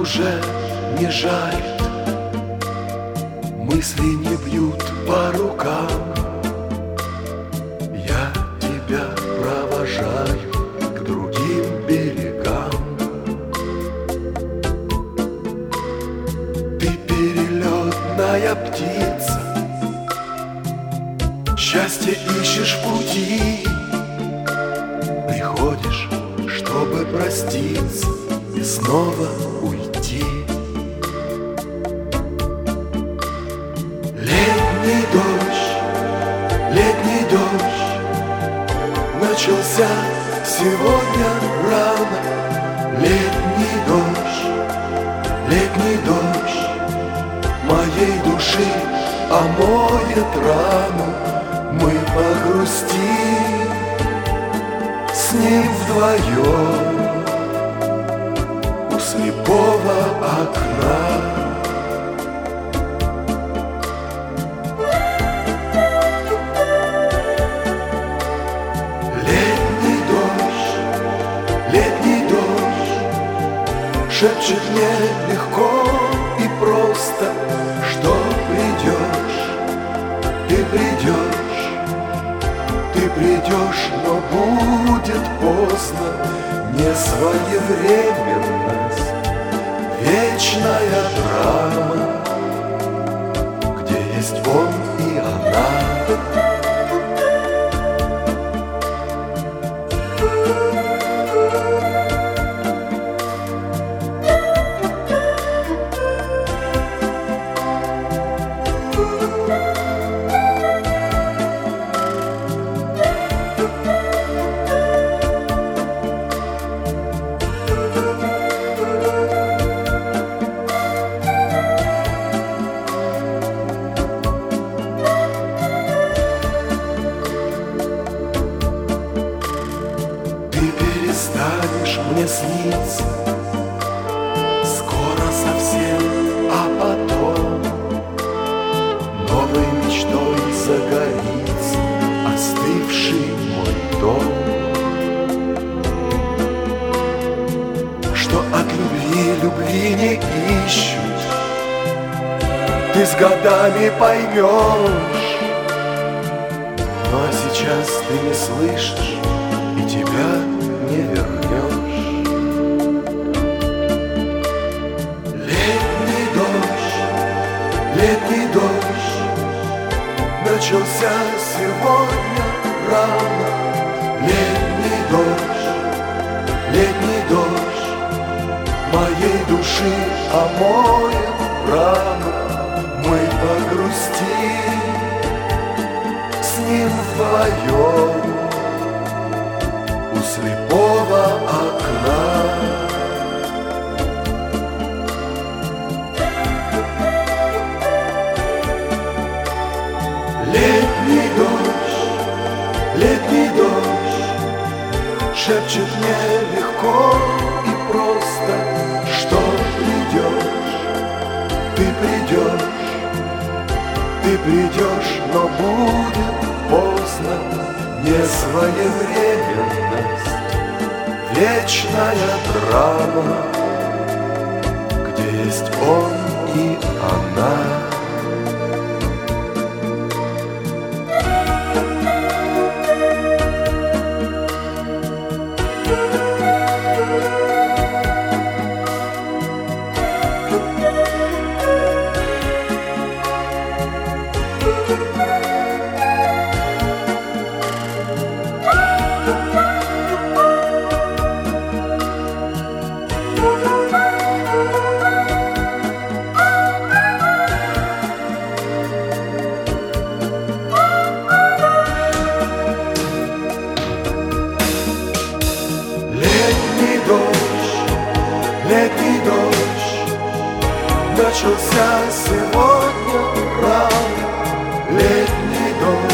уже не жалит, мысли не бьют по рукам. Я тебя провожаю к другим берегам. Ты перелетная птица, счастье ищешь в пути. Приходишь, чтобы проститься и снова уйти. Летний дождь начался сегодня рано. Летний дождь моей души омоет рану. Мы погрустим с ним вдвоем у слепого окна. Летний дождь шепчет мне легко и просто, что ты придешь, но будет поздно. Несвоевременность, вечная драма, где есть он и она. Перестанешь мне сниться скоро совсем, а потом новой мечтой загорится остывший мой дом. Что от любви не ищут, ты с годами поймешь. Ну а сейчас ты не слышишь и тебя не вернешь. Летний дождь начался сегодня рано. Летний дождь моей души омоет рану. Мы погрустим с ним вдвоем у слепого окна. Летний дождь шепчет мне легко и просто, что ты придешь, но будет поздно. Несвоевременность, вечная драма, где есть он и она. Летний дождь начался сегодня рано. Летний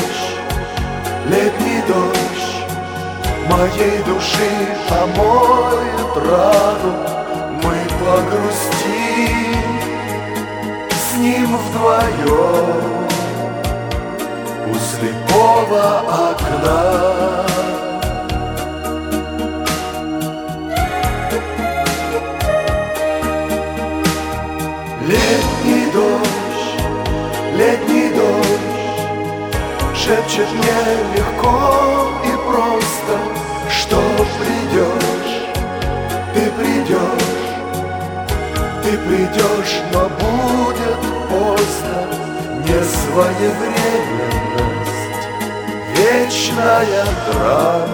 дождь моей души омоет рану. Мы погрустим с ним вдвоем у слепого окна. Ты придешь, но будет поздно, не своевременность, вечная драма.